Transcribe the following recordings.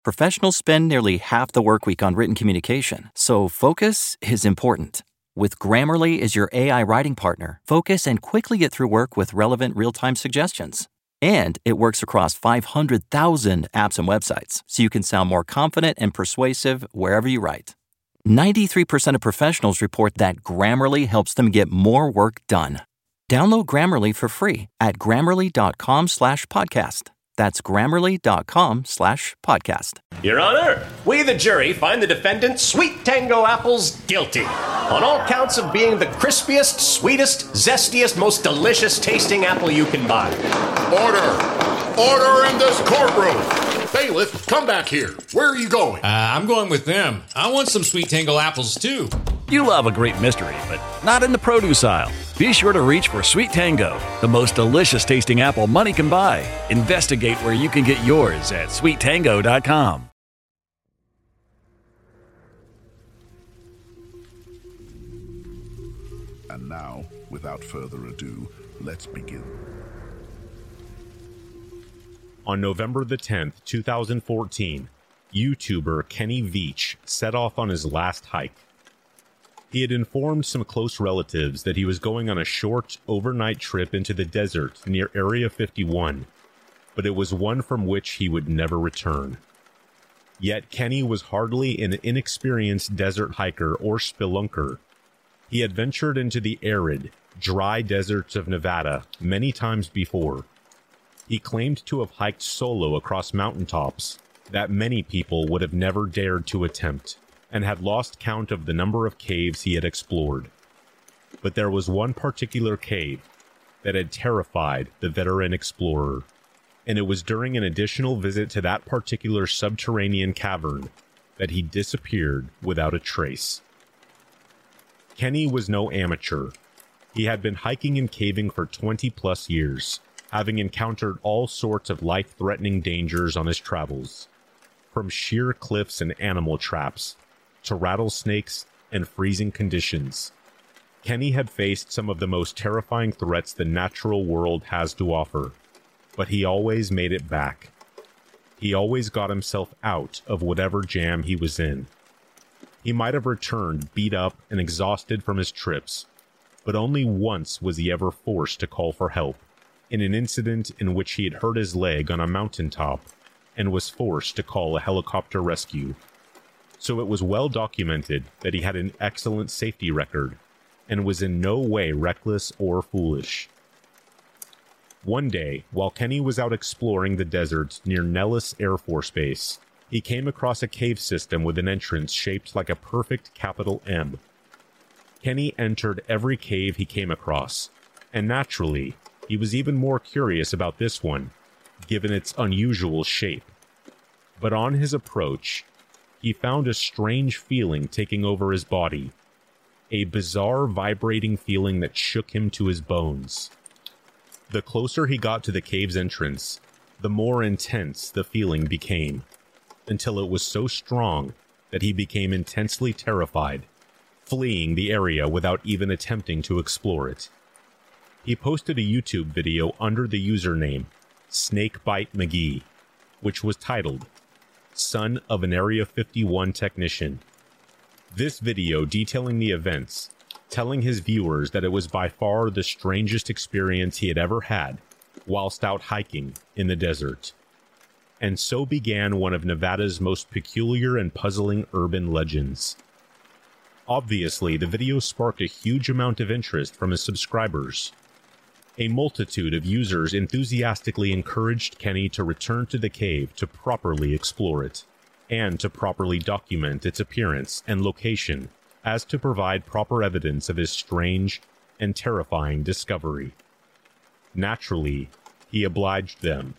Professionals spend nearly half the work week on written communication, so focus is important. With Grammarly as your AI writing partner, focus and quickly get through work with relevant real-time suggestions. And it works across 500,000 apps and websites, so you can sound more confident and persuasive wherever you write. 93% of professionals report that Grammarly helps them get more work done. Download Grammarly for free at grammarly.com/podcast. That's grammarly.com/podcast. Your Honor, we the jury find the defendant Sweet Tango Apples guilty on all counts of being the crispiest, sweetest, zestiest, most delicious tasting apple you can buy. Order! Order in this courtroom! Bailiff, come back here. Where are you going? I'm going with them. I want some Sweet Tango apples, too. You love a great mystery, but not in the produce aisle. Be sure to reach for Sweet Tango, the most delicious tasting apple money can buy. Investigate where you can get yours at sweettango.com. And now, without further ado, let's begin. On November the 10th, 2014, YouTuber Kenny Veach set off on his last hike. He had informed some close relatives that he was going on a short, overnight trip into the desert near Area 51, but it was one from which he would never return. Yet Kenny was hardly an inexperienced desert hiker or spelunker. He had ventured into the arid, dry deserts of Nevada many times before. He claimed to have hiked solo across mountaintops that many people would have never dared to attempt, and had lost count of the number of caves he had explored. But there was one particular cave that had terrified the veteran explorer, and it was during an additional visit to that particular subterranean cavern that he disappeared without a trace. Kenny was no amateur. He had been hiking and caving for 20-plus years, having encountered all sorts of life-threatening dangers on his travels, from sheer cliffs and animal traps to rattlesnakes and freezing conditions. Kenny had faced some of the most terrifying threats the natural world has to offer, but he always made it back. He always got himself out of whatever jam he was in. He might have returned beat up and exhausted from his trips, but only once was he ever forced to call for help, in an incident in which he had hurt his leg on a mountaintop and was forced to call a helicopter rescue. So it was well documented that he had an excellent safety record and was in no way reckless or foolish. One day, while Kenny was out exploring the desert near Nellis Air Force Base, he came across a cave system with an entrance shaped like a perfect capital M. Kenny entered every cave he came across, and naturally, he was even more curious about this one, given its unusual shape. But on his approach, he found a strange feeling taking over his body, a bizarre vibrating feeling that shook him to his bones. The closer he got to the cave's entrance, the more intense the feeling became, until it was so strong that he became intensely terrified, fleeing the area without even attempting to explore it. He posted a YouTube video under the username Snakebite McGee, which was titled Son of an Area 51 Technician. This video detailing the events, telling his viewers that it was by far the strangest experience he had ever had whilst out hiking in the desert. And so began one of Nevada's most peculiar and puzzling urban legends. Obviously, the video sparked a huge amount of interest from his subscribers. A multitude of users enthusiastically encouraged Kenny to return to the cave to properly explore it, and to properly document its appearance and location, as to provide proper evidence of his strange and terrifying discovery. Naturally, he obliged them.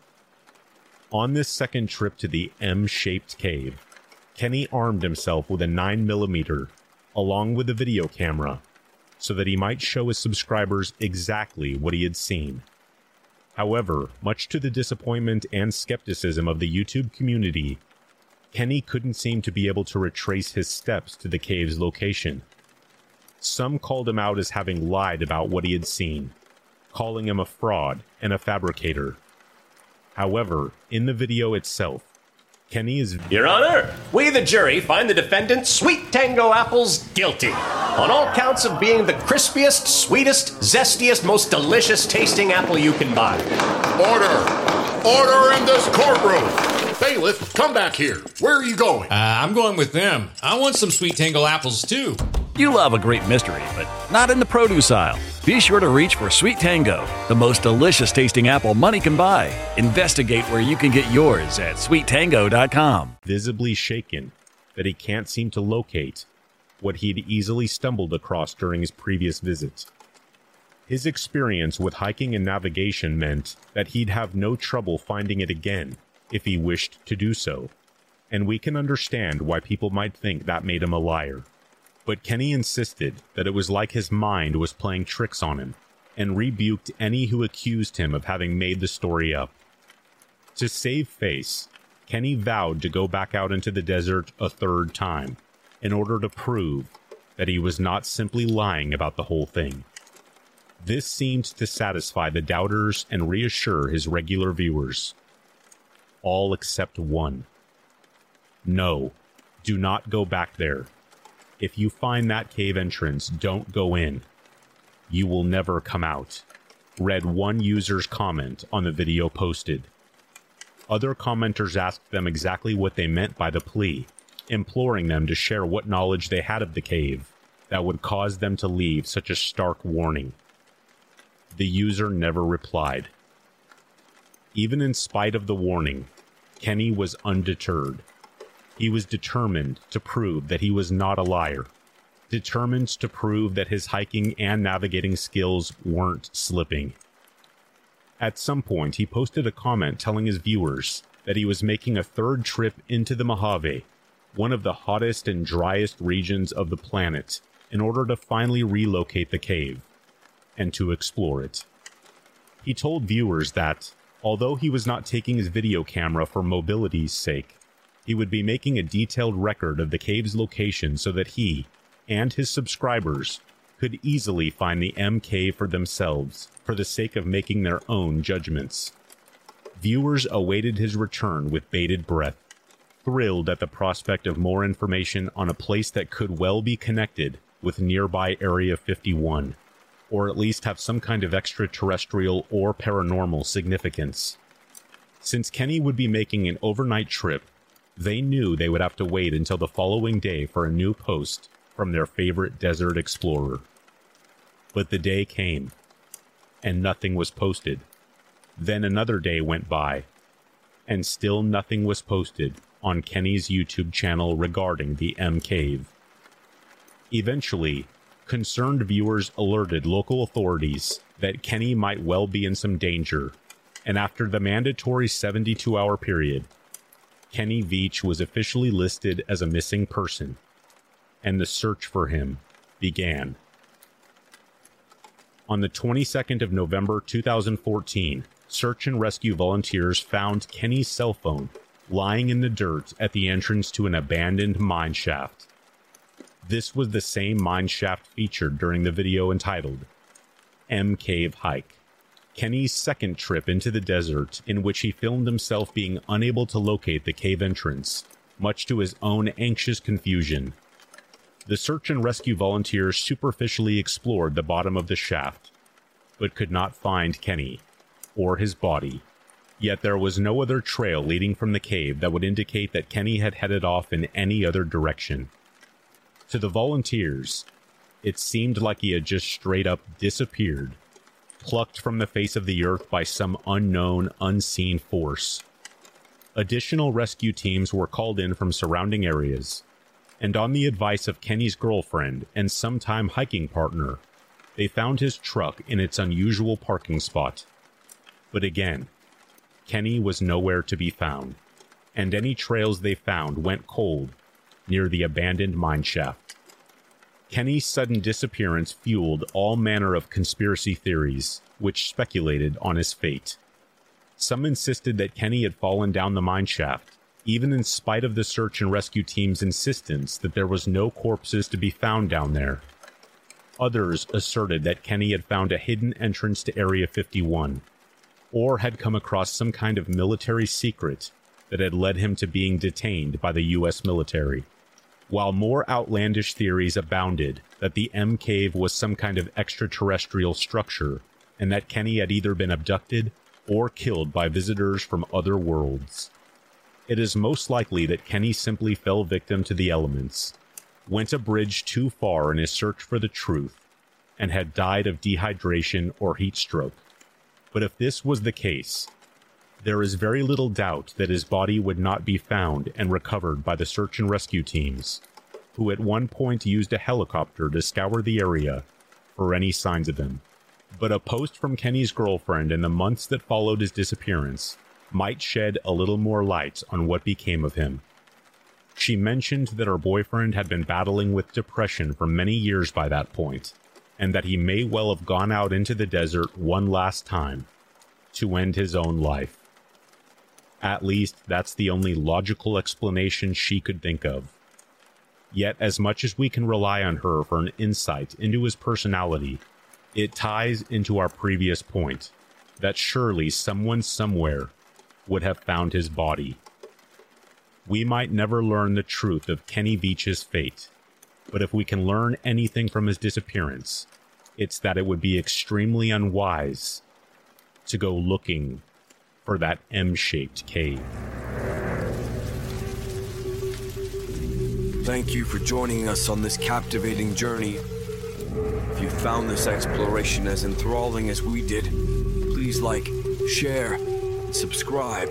On this second trip to the M-shaped cave, Kenny armed himself with a 9mm, along with a video camera, so that he might show his subscribers exactly what he had seen. However, much to the disappointment and skepticism of the YouTube community, Kenny couldn't seem to be able to retrace his steps to the cave's location. Some called him out as having lied about what he had seen, calling him a fraud and a fabricator. However, in the video itself, Kenny is... Your Honor, we the jury find the defendant Sweet Tango Apples guilty on all counts of being the crispiest, sweetest, zestiest, most delicious tasting apple you can buy. Order! Order in this courtroom! Bailiff, come back here. Where are you going? I'm going with them. I want some Sweet Tango apples too. You love a great mystery, but not in the produce aisle. Be sure to reach for Sweet Tango, the most delicious tasting apple money can buy. Investigate where you can get yours at sweettango.com. visibly shaken that he can't seem to locate what he'd easily stumbled across during his previous visit. His experience with hiking and navigation meant that he'd have no trouble finding it again if he wished to do so, and we can understand why people might think that made him a liar. But Kenny insisted that it was like his mind was playing tricks on him, and rebuked any who accused him of having made the story up. To save face, Kenny vowed to go back out into the desert a third time, in order to prove that he was not simply lying about the whole thing. This seemed to satisfy the doubters and reassure his regular viewers. All except one. No, do not go back there. If you find that cave entrance, don't go in. You will never come out, read one user's comment on the video posted. Other commenters asked them exactly what they meant by the plea, imploring them to share what knowledge they had of the cave that would cause them to leave such a stark warning. The user never replied. Even in spite of the warning, Kenny was undeterred. He was determined to prove that he was not a liar, determined to prove that his hiking and navigating skills weren't slipping. At some point, he posted a comment telling his viewers that he was making a third trip into the Mojave, one of the hottest and driest regions of the planet, in order to finally relocate the cave and to explore it. He told viewers that, although he was not taking his video camera for mobility's sake, he would be making a detailed record of the cave's location so that he and his subscribers could easily find the M Cave for themselves for the sake of making their own judgments. Viewers awaited his return with bated breath, thrilled at the prospect of more information on a place that could well be connected with nearby Area 51, or at least have some kind of extraterrestrial or paranormal significance. Since Kenny would be making an overnight trip, they knew they would have to wait until the following day for a new post from their favorite desert explorer. But the day came, and nothing was posted. Then another day went by, and still nothing was posted on Kenny's YouTube channel regarding the M Cave. Eventually, concerned viewers alerted local authorities that Kenny might well be in some danger, and after the mandatory 72-hour period, Kenny Veach was officially listed as a missing person, and the search for him began. On the 22nd of November 2014, search and rescue volunteers found Kenny's cell phone lying in the dirt at the entrance to an abandoned mine shaft. This was the same mine shaft featured during the video entitled M Cave Hike, Kenny's second trip into the desert, in which he filmed himself being unable to locate the cave entrance, much to his own anxious confusion. The search and rescue volunteers superficially explored the bottom of the shaft, but could not find Kenny or his body. Yet there was no other trail leading from the cave that would indicate that Kenny had headed off in any other direction. To the volunteers, it seemed like he had just straight up disappeared, plucked from the face of the earth by some unknown, unseen force. Additional rescue teams were called in from surrounding areas, and on the advice of Kenny's girlfriend and sometime hiking partner, they found his truck in its unusual parking spot. But again, Kenny was nowhere to be found, and any trails they found went cold near the abandoned mine shaft. Kenny's sudden disappearance fueled all manner of conspiracy theories, which speculated on his fate. Some insisted that Kenny had fallen down the mine shaft, even in spite of the search and rescue team's insistence that there was no corpses to be found down there. Others asserted that Kenny had found a hidden entrance to Area 51, or had come across some kind of military secret that had led him to being detained by the U.S. military. While more outlandish theories abounded that the M Cave was some kind of extraterrestrial structure, and that Kenny had either been abducted or killed by visitors from other worlds. It is most likely that Kenny simply fell victim to the elements, went a bridge too far in his search for the truth, and had died of dehydration or heat stroke. But if this was the case, there is very little doubt that his body would not be found and recovered by the search and rescue teams, who at one point used a helicopter to scour the area for any signs of him. But a post from Kenny's girlfriend in the months that followed his disappearance might shed a little more light on what became of him. She mentioned that her boyfriend had been battling with depression for many years by that point, and that he may well have gone out into the desert one last time to end his own life. At least, that's the only logical explanation she could think of. Yet, as much as we can rely on her for an insight into his personality, it ties into our previous point, that surely someone somewhere would have found his body. We might never learn the truth of Kenny Veach's fate, but if we can learn anything from his disappearance, it's that it would be extremely unwise to go looking for that M-shaped cave. Thank you for joining us on this captivating journey. If you found this exploration as enthralling as we did, please like, share, and subscribe.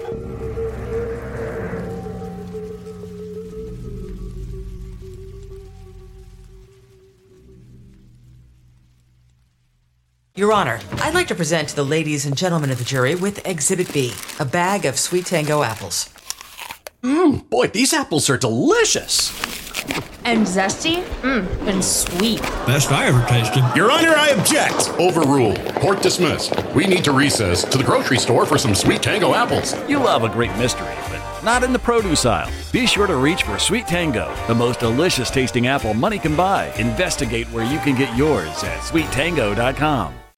Your Honor, I'd like to present to the ladies and gentlemen of the jury with Exhibit B, a bag of Sweet Tango apples. Boy, these apples are delicious. And zesty, and sweet. Best I ever tasted. Your Honor, I object. Overruled. Court dismissed. We need to recess to the grocery store for some Sweet Tango apples. You love a great mystery, but not in the produce aisle. Be sure to reach for Sweet Tango, the most delicious tasting apple money can buy. Investigate where you can get yours at sweettango.com.